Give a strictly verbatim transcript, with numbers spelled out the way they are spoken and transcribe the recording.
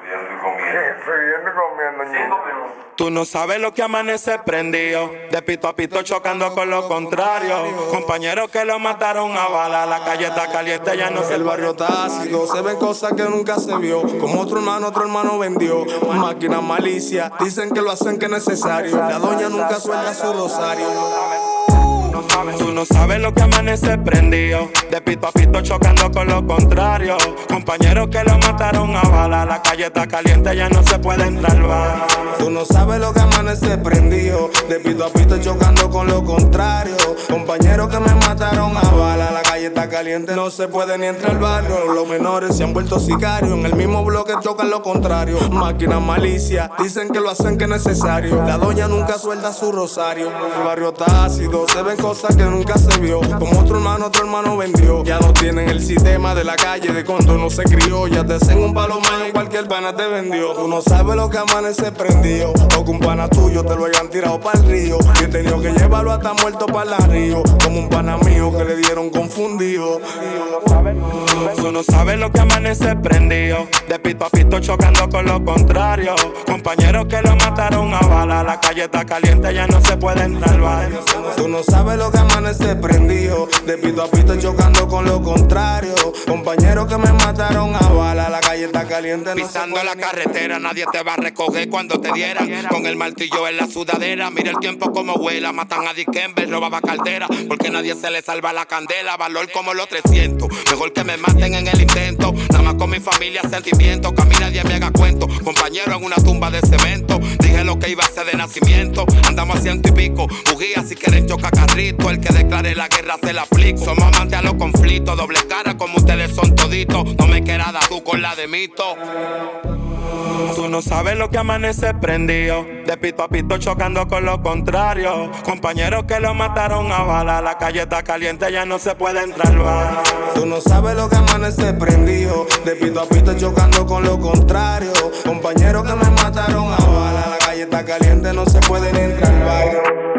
Friendo y comiendo. Friendo y comiendo, Cinco minutos. Tú no sabes lo que amanece prendido, de pito a pito chocando con lo contrario. Compañeros que lo mataron a bala, la calle está caliente, ya no se. El barrio está ácido, se ven cosas que nunca se vio. Como otro hermano, otro hermano vendió. Máquina malicia, dicen que lo hacen que es necesario. La doña nunca suelta su rosario. Tú no sabes lo que amanece prendido, de pito a pito chocando con lo contrario. Compañeros que lo mataron a bala, la calle está caliente, ya no se puede entrar va. Tú no sabes lo que amanece prendido, de pito a pito chocando con lo contrario. Compañeros que me mataron a bala, la calle está caliente, no se puede ni entrar al barrio. Los menores se han vuelto sicarios, en el mismo bloque chocan lo contrario. Máquina malicia, dicen que lo hacen que es necesario. La doña nunca suelta su rosario. El barrio está ácido, se ven cosas que nunca se vio. Como otro hermano, otro hermano vendió. Ya no tienen el sistema de la calle, de cuando no se crió. Ya te hacen un palo más y cualquier pana te vendió. Tú no sabes lo que amanece prendido, o que un pana tuyo te lo hayan tirado para el río. Y he tenido que llevarlo hasta muerto para la río. Como un pana mío que le dieron confundido. Tú no sabes lo que amanece prendido, de pito a pito chocando con lo contrario. Compañeros que lo mataron a bala, la calle está caliente, ya no se puede entrar va. Tú no sabes lo que amanece prendido, de pito a pito chocando con lo contrario. Compañeros que me mataron a bala, la calle está caliente, no pisando la carretera, nadie te va a recoger cuando te dieran. Con el martillo en la sudadera, mira el tiempo como vuela. Matan a Dikembe, robaba caldera, porque nadie se le salva la candela. Valor como los trescientos, mejor que me maten en el intento. Nada más con mi familia sentimiento, que a mí nadie me haga cuento. Compañero en una tumba de cemento, dije lo que iba a ser de nacimiento. Andamos a ciento y pico, bujías si quieren chocar carrito. El que declare la guerra se la aplico. Somos amantes a los conflictos, doble cara como ustedes son toditos. No me quieras dar tú con la de mito. Tú no sabes lo que amanece prendido, de pito a pito chocando con lo contrario. Compañeros que lo mataron a bala, la calle está caliente, ya no se puede entrar va. Tú no sabes lo que amanece prendido, de pito a pito chocando con lo contrario. Compañeros que me mataron a bala, la calle está caliente, no se puede ni entrar al barrio.